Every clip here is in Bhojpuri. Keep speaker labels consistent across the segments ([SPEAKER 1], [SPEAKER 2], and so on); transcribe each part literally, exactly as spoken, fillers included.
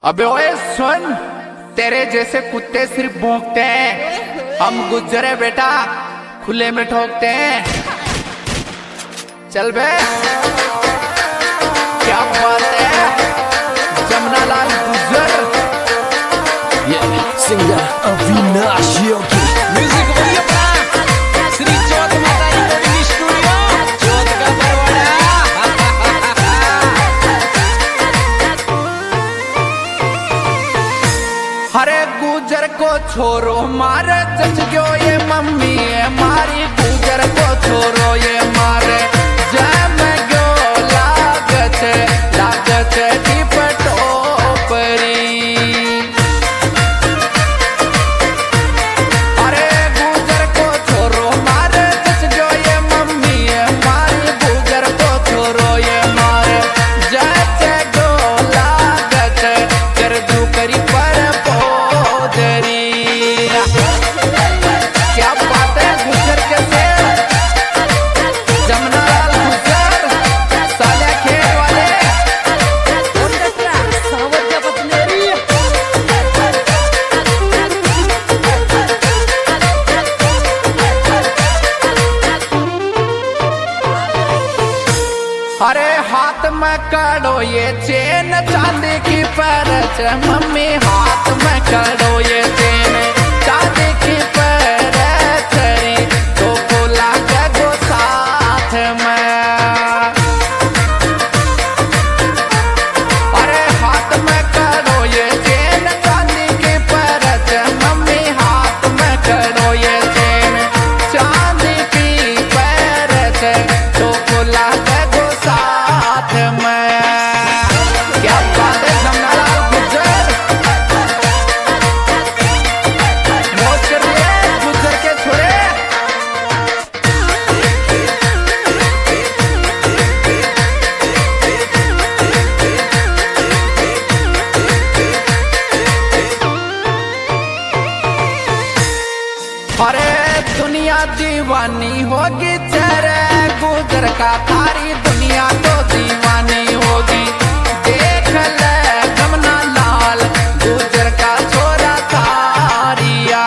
[SPEAKER 1] अबे ओए सुन, तेरे जैसे कुत्ते सिर्फ भौंकते हैं, हम गुज्जरे बेटा खुले में ठोकते हैं। चल बे, क्या बात है जमुना लाल गुज्जर।
[SPEAKER 2] सिंगर अविनाश योगी।
[SPEAKER 3] म्यूजिक बढ़िया बना श्री चौथ माता रिकॉर्डिंग स्टूडियो चौथ का बरवाड़ा।
[SPEAKER 1] हरे गुजर को छोरो मारे जच गयो ये मम्मी है मारी, गुजर को छोरो ये मारे जय मैं गयो लागत लागत दीप टोपरी। अरे गुजर को छोरो मारे जच गयो ये मम्मी है मारी, गुजर को छोरो ये मारे जय जय गयो लागत कर दू करी पर क्या बात है गुज्जर के शेर जमुना लाल गुज्जर साले खेल वाले। अरे हाथ में काढ़ो ये चेन चांदी की परच, मम्मी हाथ में काढ़ो ये चेन चांदी की परच रे, तो को लागे गो साथ में। अरे हाथ में काढ़ो ये चेन चांदी की परच, मम्मी हाथ में काढ़ो ये चेन चांदी की परच, तो को लागे गो साथ में। क्या बात है जमुना लाल गुज्जर, मौज कर लिए गुज्जर के छोरे। अरे दुनिया दीवानी होगी तेरे गुजर का, थारी दुनिया तो दीवानी होगी। देख ले जमुना लाल गुजर का छोरा थारिया।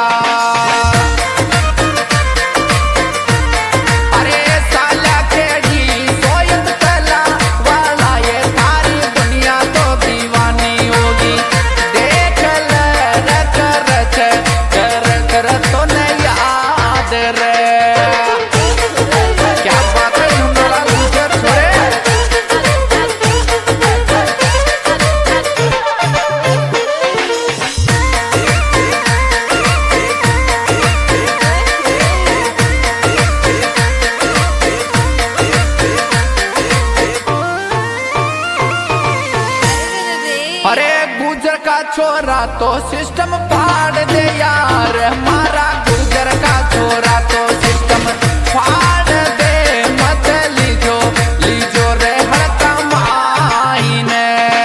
[SPEAKER 1] अरे साला खेड़ी सोयत कला वाला ये थारी दुनिया तो दीवानी होगी। देख ले रख रख कर कर तो नहीं याद रे। क्या बात है जमुना लाल गुज्जर छोरे। अरे गुजर का छोरा तो सिस्टम फाड़ दे यार, हमारा गुजर का छोरा तो सिस्टम फाड़ दे, मत लीजो लीजो रे हड़का माईने।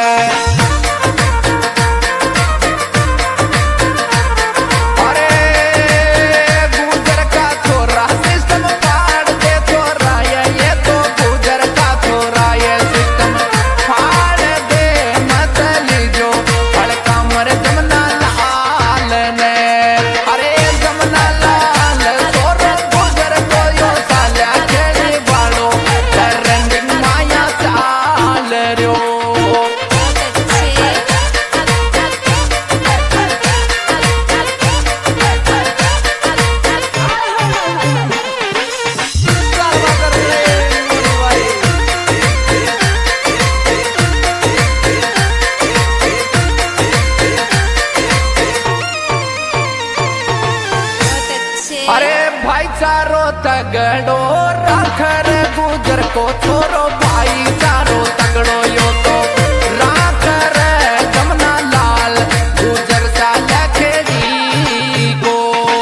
[SPEAKER 1] अरे गुजर का छोरा सिस्टम फाड़ दे छोरा ये ये तो गुजर का छोरा ये सिस्टम फाड़ दे, मत लीजो हड़का मर जमुना लाल ने। अरे जमुना लाल छोरो गुजर को यो साल्या खेड़ी बालो रंगिंग माया चाल रयो। अरे भाईचारो तगड़ो राखर गुजर को छोरो, भाईचारो तगड़ो यो तो राखर जमुना लाल गुजर साला खेड़ी को।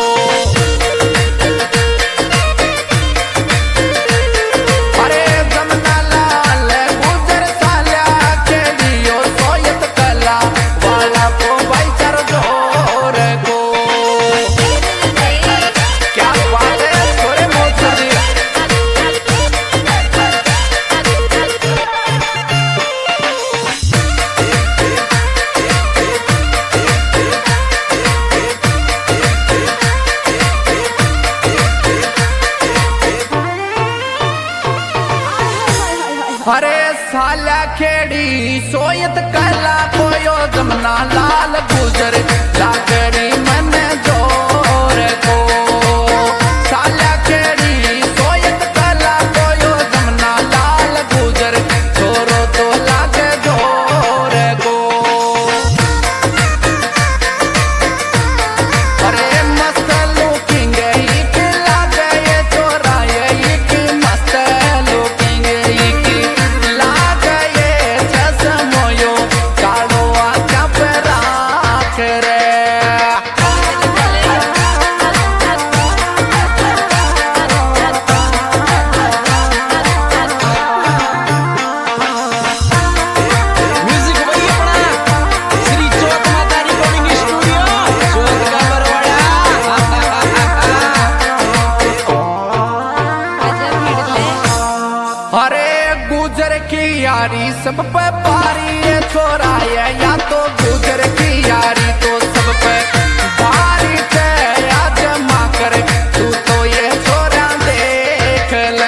[SPEAKER 1] अरे जमुना लाल गुजर साला खेड़ी यो सोयत कला वाला को भाईचारो जोर को। क्या बात है छोरे मौज कर दी। जमुना लाल गुजर लागरी मन जोर को साल्या केड़ी सोयत कला कोयो जमुना लाल गुजर छोरो तो लागे जोर को अरे मस्त लुकिंग एक लागे ये छोरा ये की मस्त लुकिंग एक लागे ये चश्मोयो कालो आँखा पे राख रे
[SPEAKER 3] म्यूजिक भाई अपना श्री चौथ माता रिकॉर्डिंग स्टूडियो चौथ का बरवाड़ा
[SPEAKER 1] अरे गुजर की यारी सब पे भारी है छोरा ये या तो गुजर की यारी तो सब पे भारी है आज माँ करे तू तो ये छोरा देख ले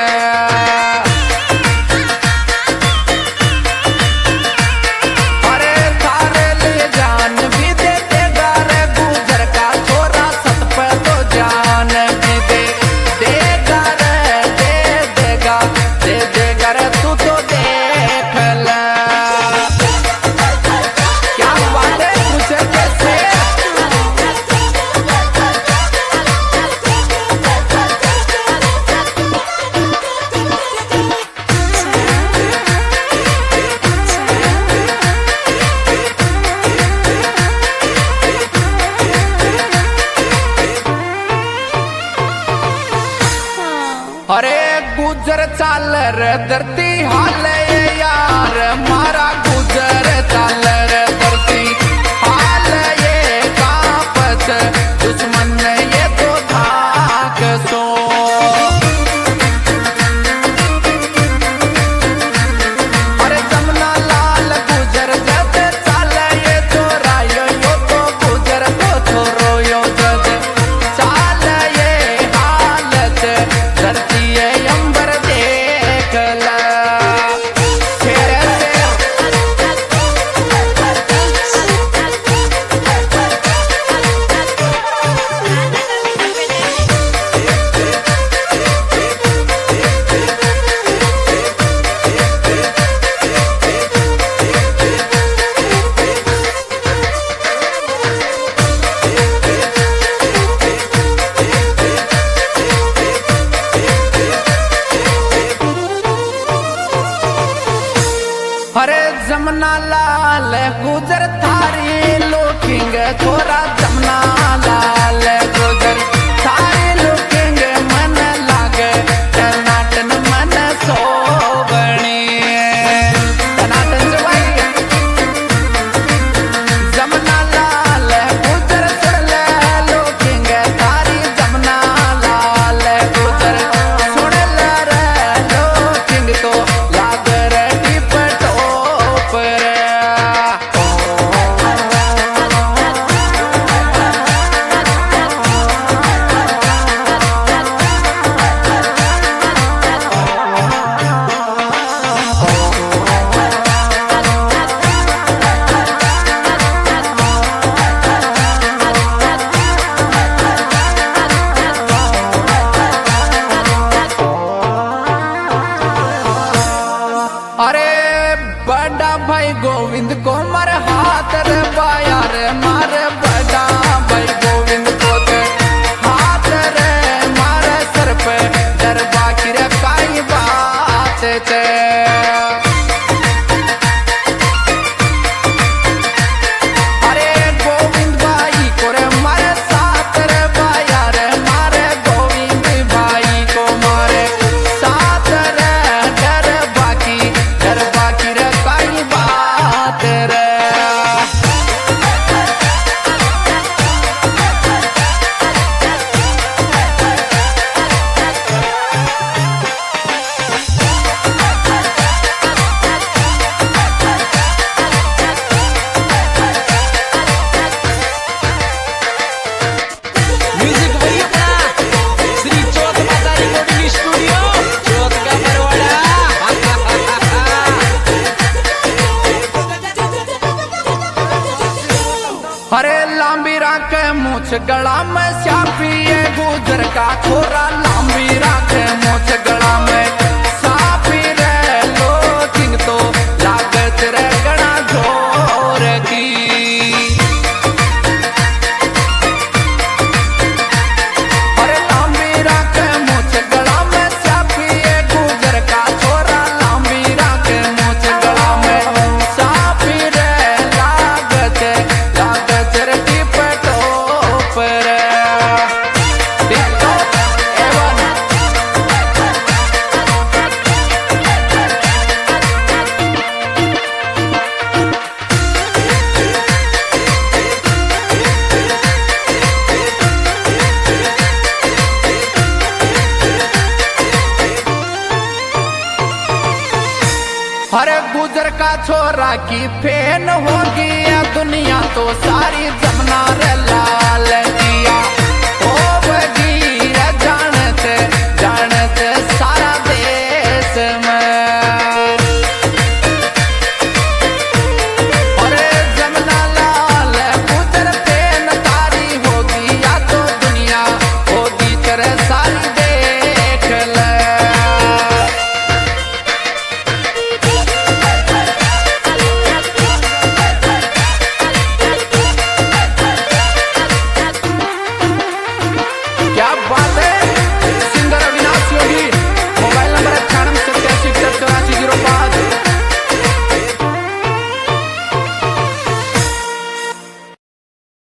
[SPEAKER 1] अरे थारे लिए जान भी दे देगा रे गुजर का छोरा सत पे तो जान भी दे देगा रे दे देगा दे देगा रे तू तो देख ले क्या बात है गुजर कैसे अरे गुजर चाल रे धरती हाल ये यार मारा गुजर चाल रे धरती हाल ये कापस दुश्मन ने ये तो धाक सो अरे जमुना लाल गुजर जद चाल ये छोरा यो यो तो गुजर तो छोरो यो जद चाल ये हालत धरती ये अंबर देख ला तेरे से अरे जमुना लाल गुजर थारी लुकिंग छोरा जमुना लाल गुजर थारी लुकिंग मन लागे टनाटन मन सोबणी टनाटन जवाई जमुना लाल गुजर सुन ले लुकिंग थारी जमुना लाल गुजर सुन ले रे लुकिंग तो लाग रे टिप टोप रे अरे लांबी राखे मूछ गला में स्यापी ये गुजर का छोरा लांबी राखे मूछ गला में सापी रे लो चिंग तो लागत रे गणा जोर की अरे लांबी राखे मूछ गला में स्यापी ये गुजर का छोरा लांबी राखे मूछ गला में सापी रे लागत लागत रे टिप टोप रे टिप टोप एवन अरे गुजर का छोरा की फैन होगी या दुनिया तो सारी जमना रे